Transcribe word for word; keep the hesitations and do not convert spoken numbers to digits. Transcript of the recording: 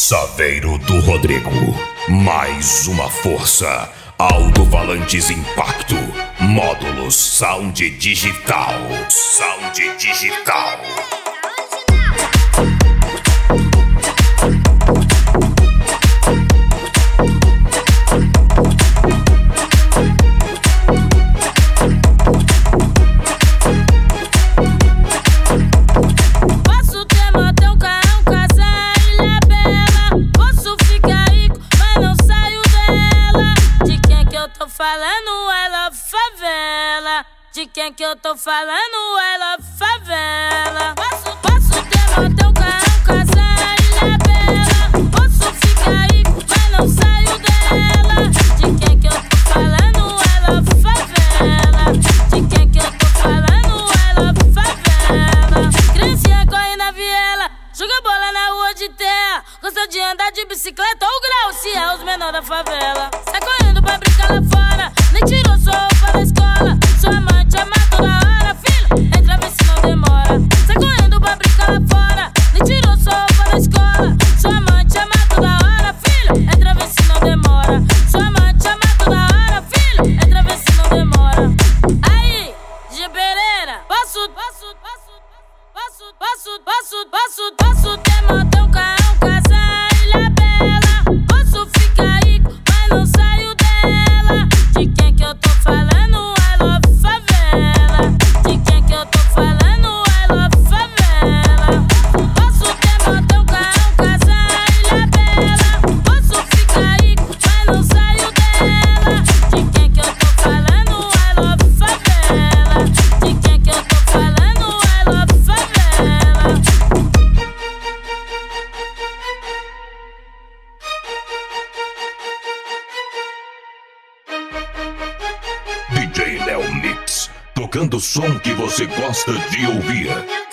Saveiro do Rodrigo, mais uma força. Alto-falantes Impacto, módulos Sound Digital. Sound Digital. Falando ela favela, de quem que eu tô falando ela favela. Posso, posso ter motel, carrão, casa, ilha bela. Posso ficar rico, mas não saio dela. De quem que eu tô falando ela favela, de quem que eu tô falando ela favela. Criancinha corre na viela, joga bola na rua de terra, gosta de andar de bicicleta ou grau, se é os menores da favela. Sai correndo pra brincar lá fora, nem tirou sua roupa da escola. Sua amante ama toda hora, filho, entra, vê se não demora. Sai correndo pra brincar lá fora, nem tirou sua roupa da escola. Sua amante ama toda hora, filho, entra, vê se não demora. Sua amante ama toda hora, filho, entra, vê se não demora. Aí, G. Pereira, posso, posso, posso, posso, posso, posso, posso, posso ter motel, carrão, casa, ilha bela. Posso ficar rico, mas não saio dela. De quem que eu tô falando, I love favela. De quem que eu tô falando, I love favela. Posso ter motel, carrão, casa, ilha bela. Posso ficar rico, mas não saio dela. De quem que eu tô falando, I love favela. De quem que eu tô falando, I love favela. D J Léo Mix, tocando o som que você gosta de ouvir.